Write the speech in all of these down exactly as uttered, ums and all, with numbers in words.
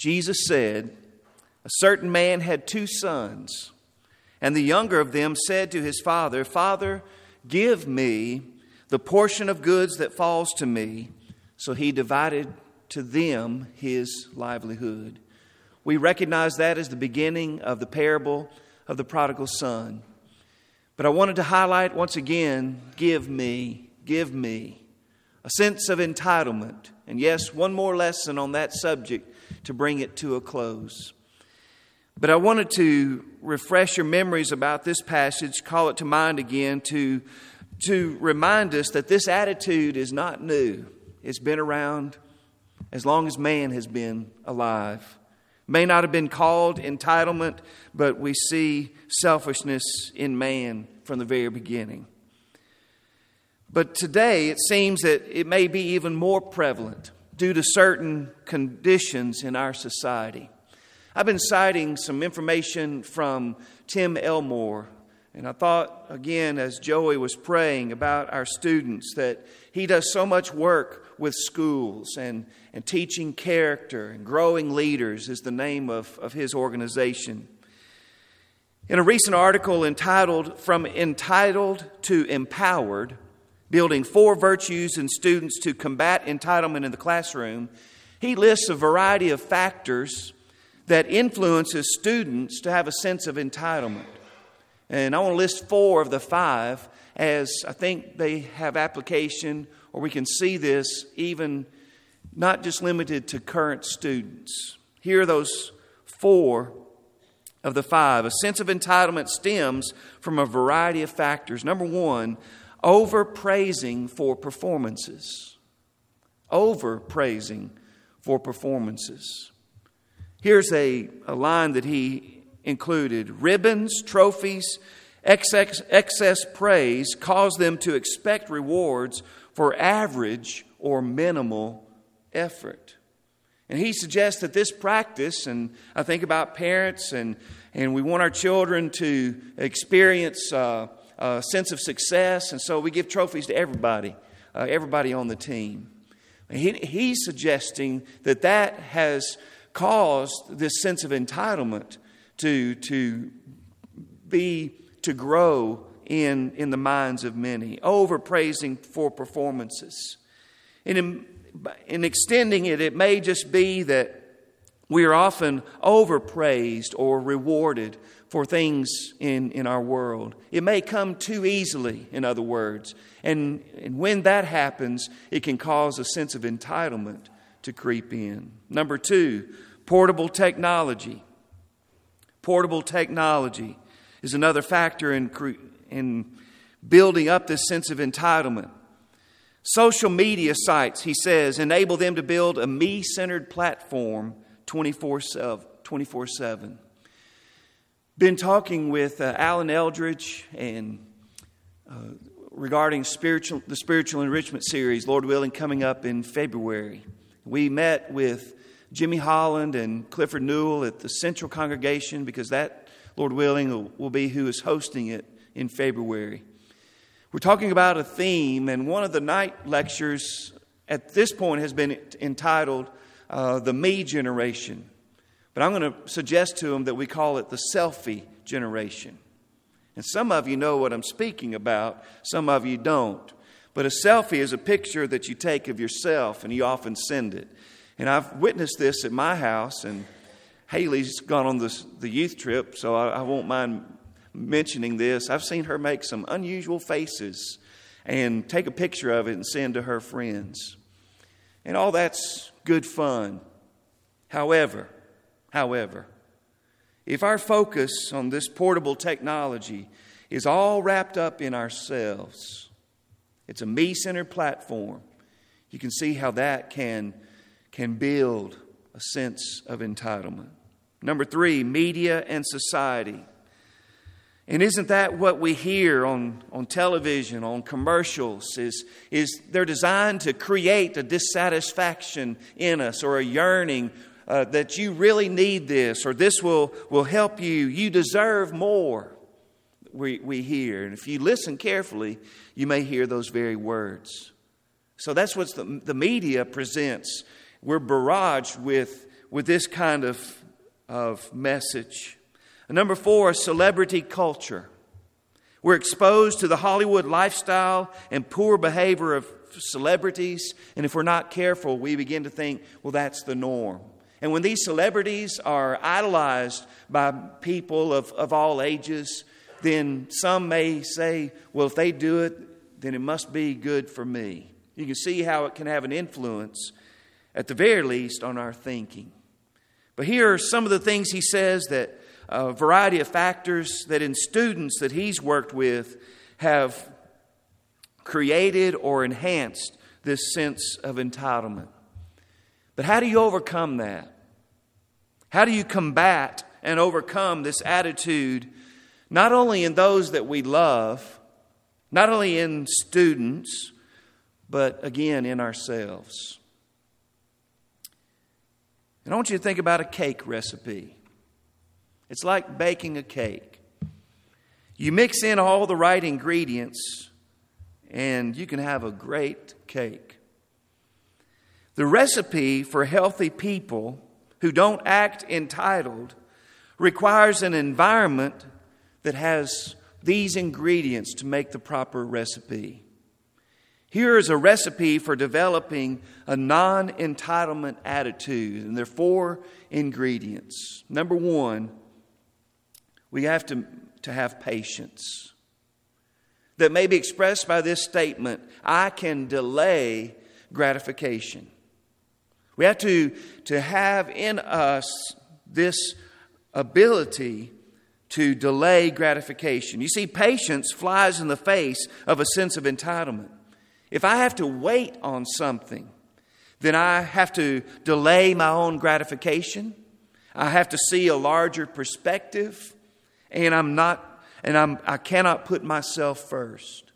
Jesus said, "A certain man had two sons, and the younger of them said to his father, 'Father, give me the portion of goods that falls to me.' So he divided to them his livelihood." We recognize that as the beginning of the parable of the prodigal son. But I wanted to highlight once again, give me, give me. A sense of entitlement. And yes, one more lesson on that subject to bring it to a close. But I wanted to refresh your memories about this passage, call it to mind again, to, to remind us that this attitude is not new. It's been around as long as man has been alive. May not have been called entitlement, but we see selfishness in man from the very beginning. But today it seems that it may be even more prevalent due to certain conditions in our society. I've been citing some information from Tim Elmore, and I thought, again, as Joey was praying about our students, that he does so much work with schools and, and teaching character and growing leaders is the name of, of his organization. In a recent article entitled From Entitled to Empowered, Building Four Virtues in Students to Combat Entitlement in the Classroom, he lists a variety of factors that influences students to have a sense of entitlement. And I want to list four of the five, as I think they have application, or we can see this even not just limited to current students. Here are those four of the five. A sense of entitlement stems from a variety of factors. Number one, overpraising for performances. Overpraising for performances. Here's a, a line that he included. Ribbons, trophies, excess, excess praise cause them to expect rewards for average or minimal effort. And he suggests that this practice, and I think about parents, and, and we want our children to experience uh, a sense of success, and so we give trophies to everybody, uh, everybody on the team. He, he's suggesting that that has caused this sense of entitlement to, to be to grow in, in the minds of many. Overpraising for performances. And in, in extending it, it may just be that we are often overpraised or rewarded for things in, in our world. It may come too easily, in other words. And, and when that happens, it can cause a sense of entitlement to creep in. Number two, portable technology. Portable technology is another factor in, in building up this sense of entitlement. Social media sites, he says, enable them to build a me-centered platform twenty-four seven. Been talking with uh, Alan Eldridge and uh, regarding spiritual the spiritual enrichment series, Lord willing, coming up in February. We met with Jimmy Holland and Clifford Newell at the Central Congregation, because that, Lord willing, will, will be who is hosting it in February. We're talking about a theme, and one of the night lectures at this point has been entitled uh, The Me Generation. But I'm going to suggest to them that we call it the selfie generation. And some of you know what I'm speaking about, some of you don't. But a selfie is a picture that you take of yourself, and you often send it. And I've witnessed this at my house, and Haley's gone on this, the youth trip, so I, I won't mind mentioning this. I've seen her make some unusual faces and take a picture of it and send to her friends. And all that's good fun. However, however, if our focus on this portable technology is all wrapped up in ourselves, it's a me-centered platform, you can see how that can can build a sense of entitlement. Number three, media and society. And isn't that what we hear on, on television, on commercials, is, is they're designed to create a dissatisfaction in us, or a yearning uh, that you really need this, or this will, will help you. You deserve more, we, we hear. And if you listen carefully, you may hear those very words. So that's what the, the media presents. We're barraged with, with this kind of, of message. Number four, celebrity culture. We're exposed to the Hollywood lifestyle and poor behavior of celebrities. And if we're not careful, we begin to think, well, that's the norm. And when these celebrities are idolized by people of, of all ages, then some may say, well, if they do it, then it must be good for me. You can see how it can have an influence, at the very least, on our thinking. But here are some of the things he says that a variety of factors that in students that he's worked with have created or enhanced this sense of entitlement. But how do you overcome that? How do you combat and overcome this attitude, not only in those that we love, not only in students, but again in ourselves? And I want you to think about a cake recipe. It's like baking a cake. You mix in all the right ingredients, and you can have a great cake. The recipe for healthy people who don't act entitled requires an environment that has these ingredients to make the proper recipe. Here is a recipe for developing a non-entitlement attitude, and there are four ingredients. Number one, we have to, to have patience. That may be expressed by this statement, I can delay gratification. We have to, to have in us this ability to delay gratification. You see, patience flies in the face of a sense of entitlement. If I have to wait on something, then I have to delay my own gratification. I have to see a larger perspective. And I'm not, and I'm, I cannot put myself first.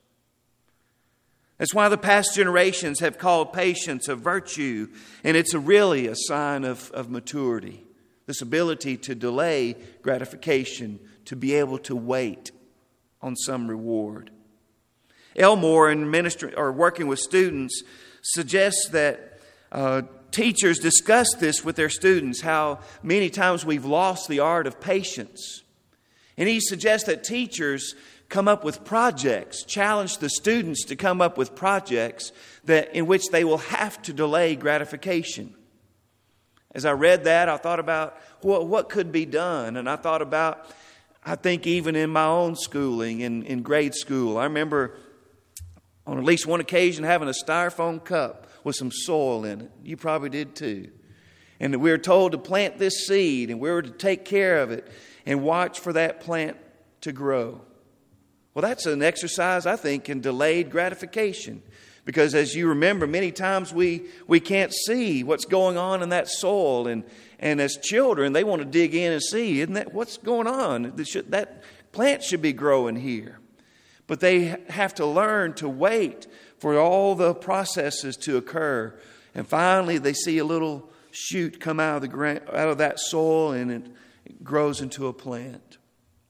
That's why the past generations have called patience a virtue, and it's a really a sign of, of maturity. This ability to delay gratification, to be able to wait on some reward. Elmore, in ministry or working with students, suggests that uh, teachers discuss this with their students, how many times we've lost the art of patience. And he suggests that teachers come up with projects, challenge the students to come up with projects that in which they will have to delay gratification. As I read that, I thought about what, what could be done. And I thought about, I think even in my own schooling, in, in grade school, I remember on at least one occasion having a styrofoam cup with some soil in it. You probably did too. And we were told to plant this seed, and we were to take care of it and watch for that plant to grow. Well, that's an exercise, I think, in delayed gratification. Because as you remember, many times we, we can't see what's going on in that soil. And, and as children, they want to dig in and see, isn't that what's going on? That plant should be growing here. But they have to learn to wait for all the processes to occur. And finally, they see a little shoot come out of the ground, out of that soil, and it grows into a plant.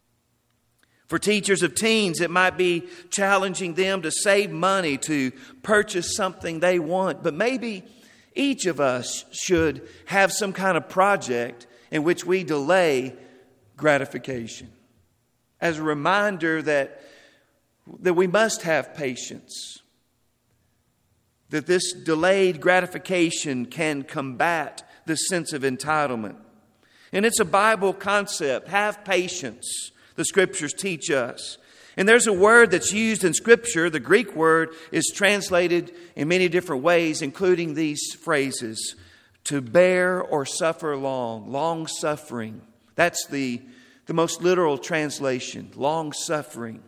For teachers of teens, it might be challenging them to save money to purchase something they want. But maybe each of us should have some kind of project in which we delay gratification. As a reminder that, that we must have patience. That this delayed gratification can combat the sense of entitlement. And it's a Bible concept. Have patience, the Scriptures teach us. And there's a word that's used in Scripture. The Greek word is translated in many different ways, including these phrases. To bear or suffer long. Long suffering. That's the, the most literal translation. Long suffering.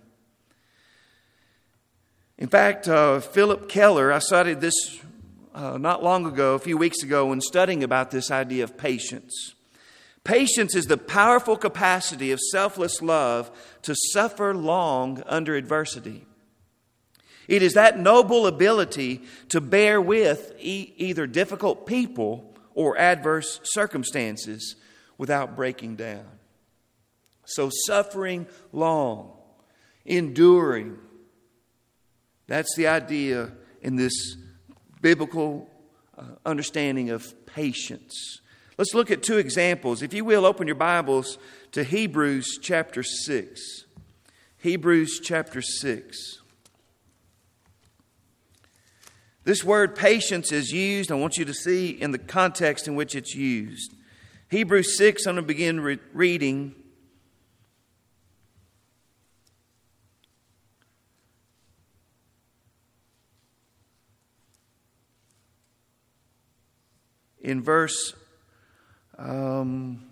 In fact, uh, Philip Keller, I cited this uh, not long ago, a few weeks ago, when studying about this idea of patience. Patience is the powerful capacity of selfless love to suffer long under adversity. It is that noble ability to bear with e- either difficult people or adverse circumstances without breaking down. So suffering long, enduring. That's the idea in this biblical uh, understanding of patience. Let's look at two examples. If you will, open your Bibles to Hebrews chapter six. Hebrews chapter six. This word patience is used, I want you to see in the context in which it's used. Hebrews six, I'm going to begin re- reading. In verse um,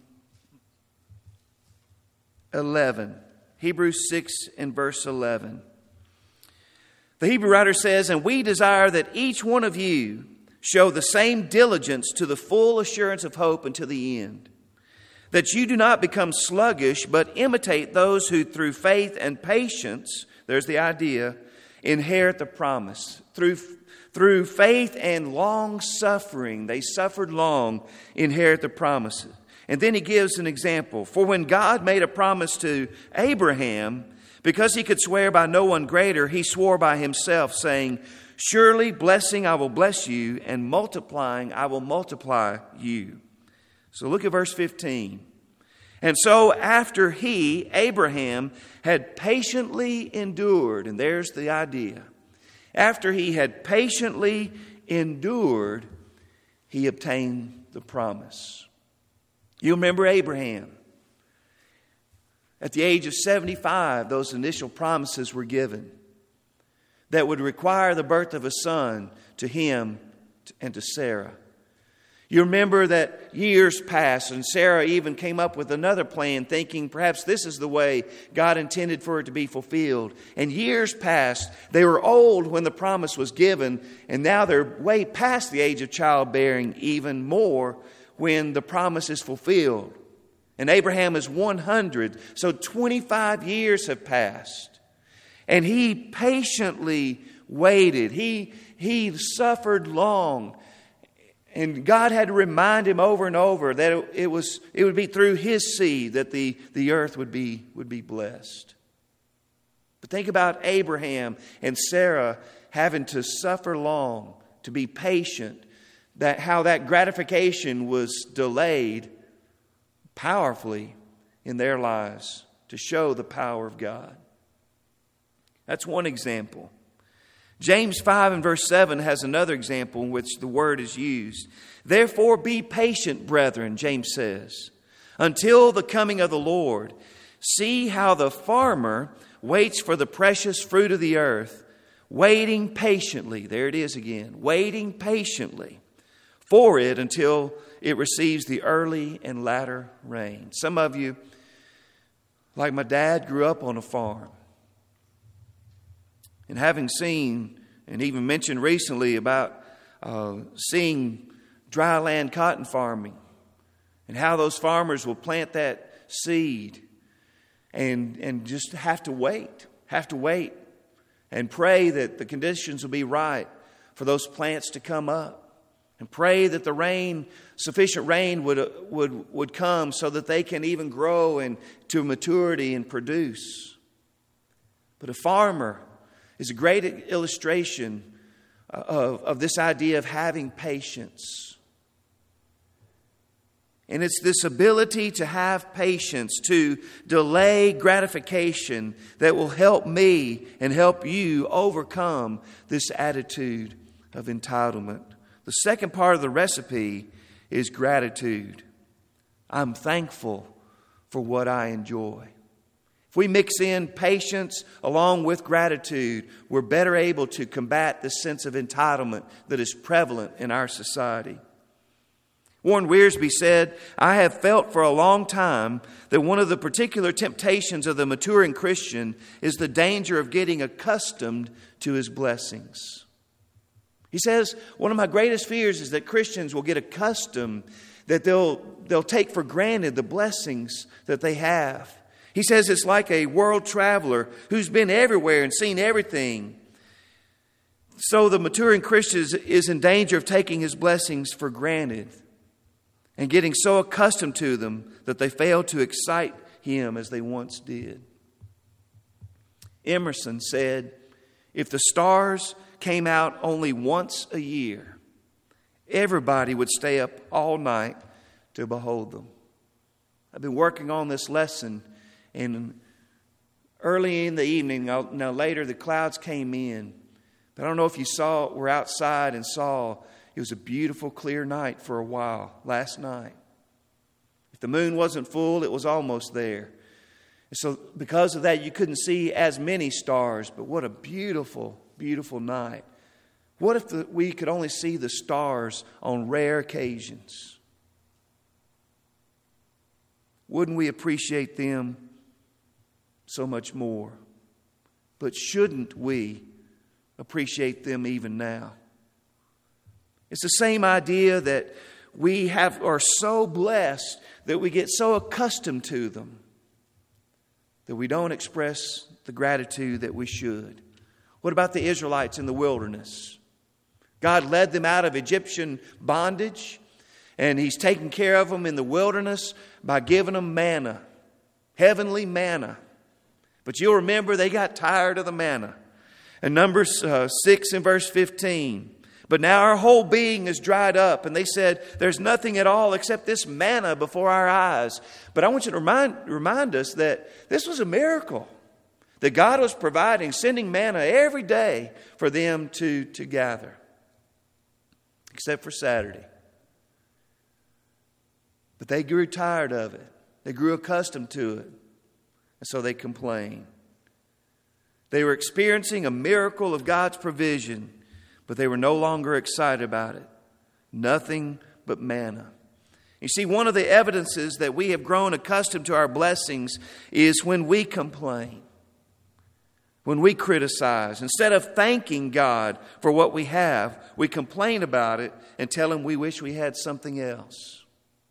eleven. Hebrews six and verse eleven. The Hebrew writer says, "And we desire that each one of you show the same diligence to the full assurance of hope until the end, that you do not become sluggish, but imitate those who through faith and patience," there's the idea, "inherit the promise." Through, through faith and long suffering, they suffered long, inherit the promises. And then he gives an example. "For when God made a promise to Abraham, because he could swear by no one greater, he swore by himself, saying, 'Surely blessing I will bless you, and multiplying I will multiply you.'" So look at verse fifteen. "And so after he, Abraham, had patiently endured," and there's the idea. After he had patiently endured, he obtained the promise. You remember Abraham. At the age of seventy-five, those initial promises were given that would require the birth of a son to him and to Sarah. You remember that years passed, and Sarah even came up with another plan, thinking perhaps this is the way God intended for it to be fulfilled. And years passed. They were old when the promise was given, and now they're way past the age of childbearing, even more when the promise is fulfilled. And Abraham is one hundred, so twenty-five years have passed. And he patiently waited. He, he suffered long. And God had to remind him over and over that it, it was it would be through his seed that the, the earth would be, would be blessed. But think about Abraham and Sarah having to suffer long, to be patient, that how that gratification was delayed powerfully in their lives to show the power of God. That's one example. James five and verse seven has another example in which the word is used. "Therefore be patient, brethren," James says, "until the coming of the Lord. See how the farmer waits for the precious fruit of the earth, waiting patiently," there it is again, "waiting patiently for it until it receives the early and latter rain." Some of you, like my dad, grew up on a farm. And having seen, and even mentioned recently about uh, seeing dry land cotton farming, and how those farmers will plant that seed and, and just have to wait, have to wait and pray that the conditions will be right for those plants to come up, and pray that the rain, sufficient rain would, would, would come so that they can even grow and to maturity and produce. But a farmer is a great illustration of, of this idea of having patience. And it's this ability to have patience, to delay gratification, that will help me and help you overcome this attitude of entitlement. The second part of the recipe is gratitude. I'm thankful for what I enjoy. If we mix in patience along with gratitude, we're better able to combat the sense of entitlement that is prevalent in our society. Warren Wiersbe said, "I have felt for a long time that one of the particular temptations of the maturing Christian is the danger of getting accustomed to his blessings." He says, one of my greatest fears is that Christians will get accustomed, that they'll, they'll take for granted the blessings that they have. He says it's like a world traveler who's been everywhere and seen everything. So the maturing Christian is, is in danger of taking his blessings for granted and getting so accustomed to them that they fail to excite him as they once did. Emerson said, "If the stars came out only once a year, everybody would stay up all night to behold them. I've been working on this lesson, and early in the evening, now later the clouds came in. But I don't know if you saw, we're outside and saw, it was a beautiful clear night for a while last night. If the moon wasn't full, it was almost there. And so because of that, you couldn't see as many stars, but what a beautiful, beautiful night. What if the, we could only see the stars on rare occasions? Wouldn't we appreciate them so much more? But shouldn't we appreciate them even now? It's the same idea that we have are so blessed that we get so accustomed to them that we don't express the gratitude that we should. What about the Israelites in the wilderness? God led them out of Egyptian bondage, and He's taken care of them in the wilderness by giving them manna, heavenly manna. But you'll remember they got tired of the manna. In Numbers uh, six and verse fifteen, but now our whole being is dried up. And they said, there's nothing at all except this manna before our eyes. But I want you to remind, remind us that this was a miracle. That God was providing, sending manna every day for them to, to gather. Except for Saturday. But they grew tired of it. They grew accustomed to it. And so they complained. They were experiencing a miracle of God's provision, but they were no longer excited about it. Nothing but manna. You see, one of the evidences that we have grown accustomed to our blessings is when we complain, when we criticize. Instead of thanking God for what we have, we complain about it and tell Him we wish we had something else.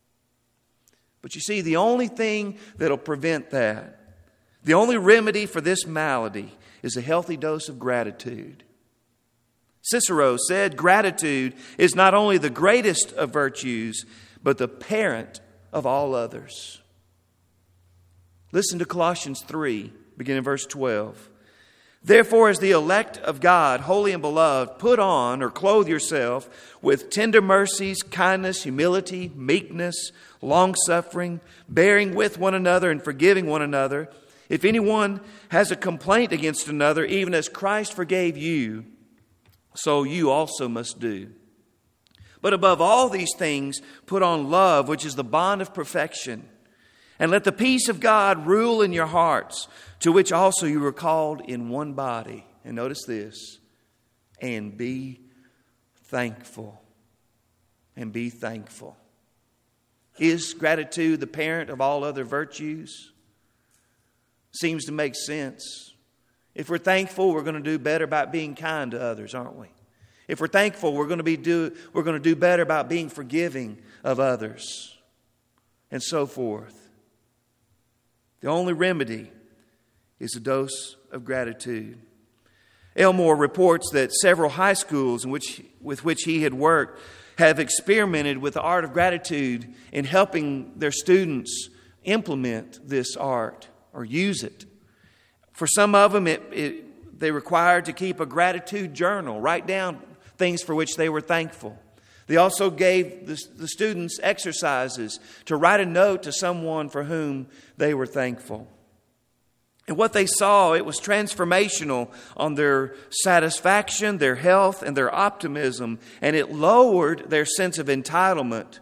But you see, the only thing that'll prevent that, the only remedy for this malady, is a healthy dose of gratitude. Cicero said, gratitude is not only the greatest of virtues, but the parent of all others. Listen to Colossians three, beginning in verse twelve. Therefore, as the elect of God, holy and beloved, put on or clothe yourself with tender mercies, kindness, humility, meekness, long-suffering, bearing with one another and forgiving one another. If anyone has a complaint against another, even as Christ forgave you, so you also must do. But above all these things, put on love, which is the bond of perfection. And let the peace of God rule in your hearts, to which also you were called in one body. And notice this, and be thankful. And be thankful. Is gratitude the parent of all other virtues? Seems to make sense. If we're thankful, we're going to do better about being kind to others, aren't we? If we're thankful, we're going to be do we're going to do better about being forgiving of others, and so forth. The only remedy is a dose of gratitude. Elmore reports that several high schools in which with which he had worked have experimented with the art of gratitude in helping their students implement this art or use it. For some of them, it, it, they required to keep a gratitude journal, write down things for which they were thankful. They also gave the, the students exercises to write a note to someone for whom they were thankful. And what they saw, it was transformational on their satisfaction, their health, and their optimism. And it lowered their sense of entitlement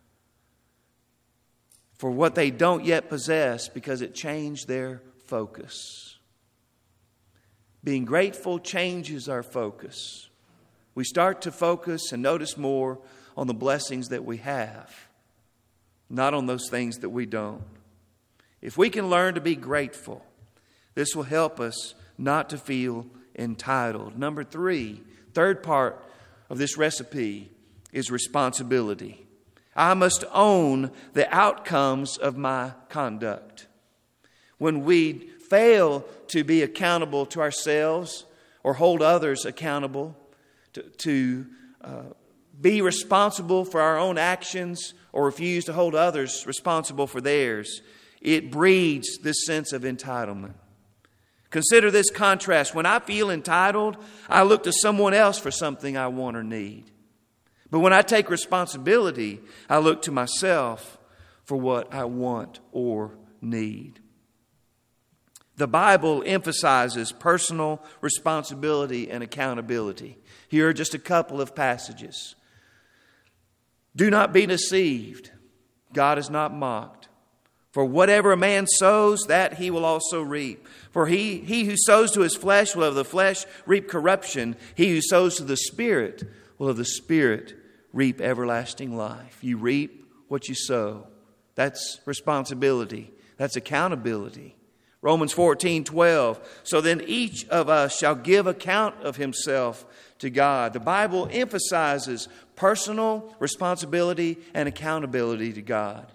for what they don't yet possess, because it changed their focus. Being grateful changes our focus. We start to focus and notice more on the blessings that we have, not on those things that we don't. If we can learn to be grateful, this will help us not to feel entitled. Number three, third part of this recipe is responsibility. I must own the outcomes of my conduct. When we fail to be accountable to ourselves or hold others accountable, to, to uh, be responsible for our own actions or refuse to hold others responsible for theirs, it breeds this sense of entitlement. Consider this contrast. When I feel entitled, I look to someone else for something I want or need. But when I take responsibility, I look to myself for what I want or need. The Bible emphasizes personal responsibility and accountability. Here are just a couple of passages. Do not be deceived. God is not mocked. For whatever a man sows, that he will also reap. For he, he who sows to his flesh will of the flesh reap corruption. He who sows to the Spirit will of the Spirit reap everlasting life. You reap what you sow. That's responsibility. That's accountability. Romans fourteen twelve. So then each of us shall give account of himself to God. The Bible emphasizes personal responsibility and accountability to God.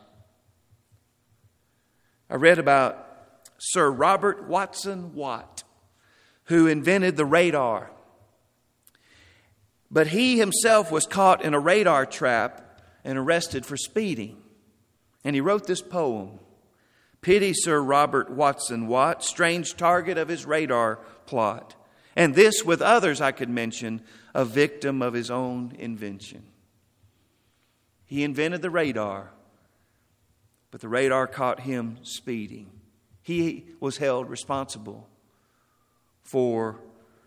I read about Sir Robert Watson Watt, who invented the radar. But he himself was caught in a radar trap and arrested for speeding. And he wrote this poem. Pity Sir Robert Watson Watt, strange target of his radar plot. And this with others I could mention, a victim of his own invention. He invented the radar, but the radar caught him speeding. He was held responsible for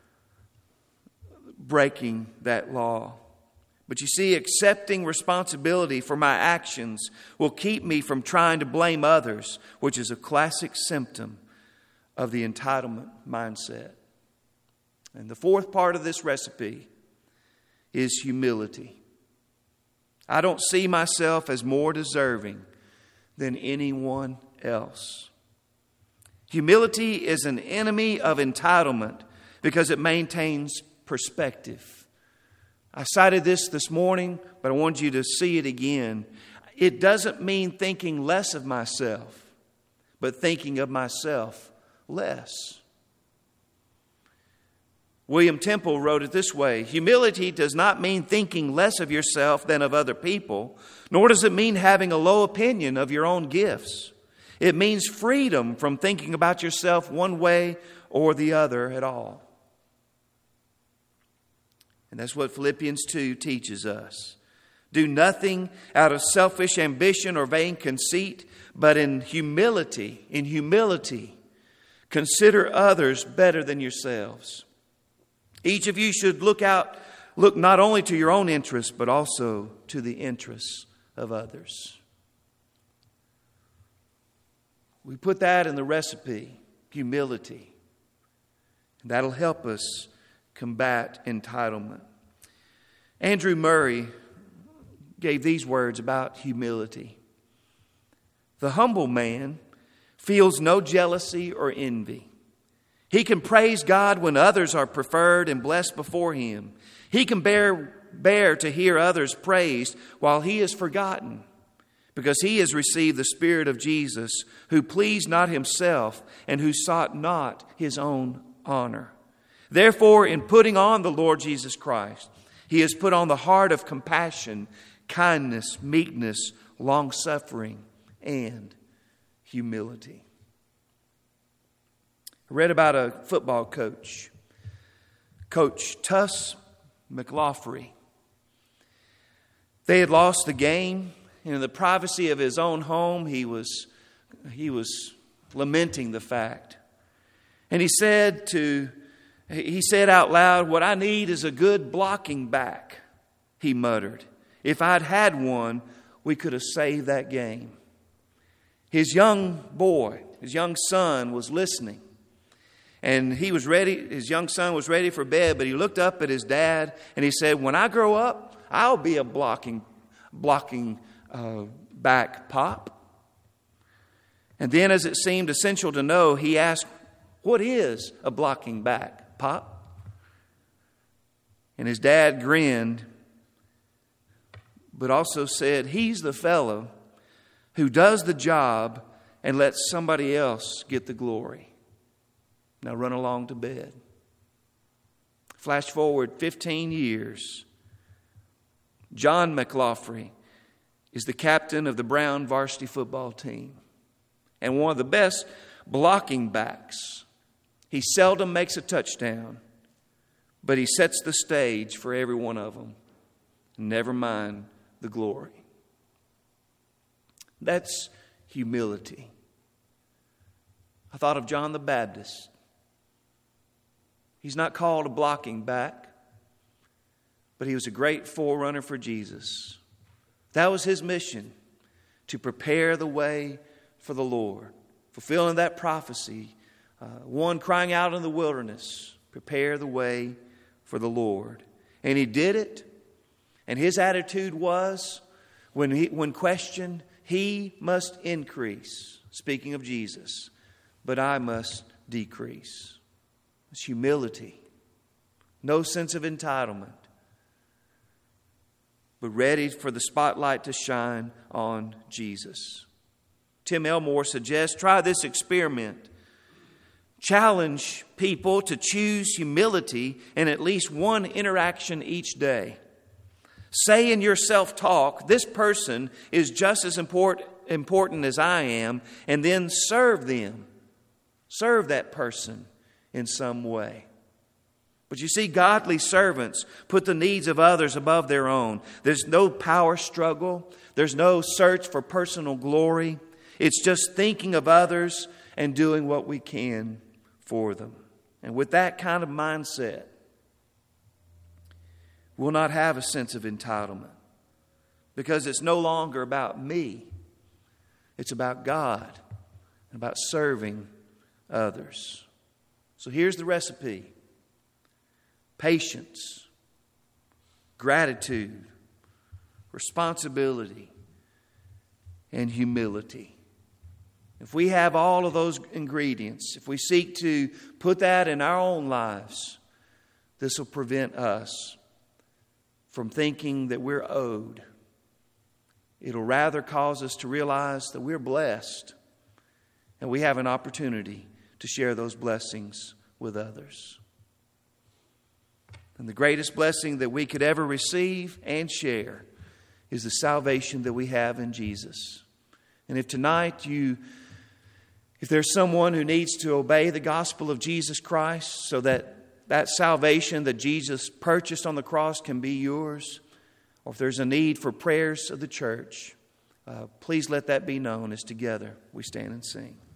breaking that law. But you see, accepting responsibility for my actions will keep me from trying to blame others, which is a classic symptom of the entitlement mindset. And the fourth part of this recipe is humility. I don't see myself as more deserving than anyone else. Humility is an enemy of entitlement because it maintains perspective. I cited this this morning, but I want you to see it again. It doesn't mean thinking less of myself, but thinking of myself less. William Temple wrote it this way: humility does not mean thinking less of yourself than of other people, nor does it mean having a low opinion of your own gifts. It means freedom from thinking about yourself one way or the other at all. And that's what Philippians two teaches us. Do nothing out of selfish ambition or vain conceit, but in humility, in humility, consider others better than yourselves. Each of you should look out, look not only to your own interests, but also to the interests of others. We put that in the recipe, humility. That'll help us combat entitlement. Andrew Murray gave these words about humility. The humble man feels no jealousy or envy. He can praise God when others are preferred and blessed before him. He can bear, bear to hear others praised while he is forgotten, because he has received the Spirit of Jesus, who pleased not himself and who sought not his own honor. Therefore, in putting on the Lord Jesus Christ, he has put on the heart of compassion, kindness, meekness, long-suffering, and humility. I read about a football coach, Coach Tuss McLaughlin. They had lost the game, and in the privacy of his own home, he was, he was lamenting the fact. And he said to He said out loud, "What I need is a good blocking back," he muttered. "If I'd had one, we could have saved that game." His young boy, his young son was listening. And he was ready, his young son was ready for bed, but he looked up at his dad and he said, "When I grow up, I'll be a blocking, blocking uh, back, Pop." And then, as it seemed essential to know, he asked, "What is a blocking back, Pop?" And his dad grinned, but also said, "He's the fellow who does the job and lets somebody else get the glory. Now run along to bed." Flash forward fifteen years. John McLaughlin is the captain of the Brown varsity football team and one of the best blocking backs. He seldom makes a touchdown, but he sets the stage for every one of them. never mind the glory. That's humility. I thought of John the Baptist. He's not called a blocking back, but he was a great forerunner for Jesus. That was his mission, to prepare the way for the Lord, fulfilling that prophecy. Uh, one crying out in the wilderness, prepare the way for the Lord. And he did it. And his attitude was, when he, when questioned, he must increase, speaking of Jesus, but I must decrease. It's humility. No sense of entitlement, but ready for the spotlight to shine on Jesus. Tim Elmore suggests, try this experiment. Challenge people to choose humility in at least one interaction each day. Say in your self-talk, this person is just as important, important as I am, and then serve them. Serve that person in some way. But you see, godly servants put the needs of others above their own. There's no power struggle. There's no search for personal glory. It's just thinking of others and doing what we can for them. And with that kind of mindset, we'll not have a sense of entitlement, because it's no longer about me. It's about God and about serving others. So here's the recipe: patience, gratitude, responsibility, and humility. If we have all of those ingredients, if we seek to put that in our own lives, this will prevent us from thinking that we're owed. It'll rather cause us to realize that we're blessed and we have an opportunity to share those blessings with others. And the greatest blessing that we could ever receive and share is the salvation that we have in Jesus. And if tonight you, if there's someone who needs to obey the gospel of Jesus Christ so that that salvation that Jesus purchased on the cross can be yours, or if there's a need for prayers of the church, uh, please let that be known as together we stand and sing.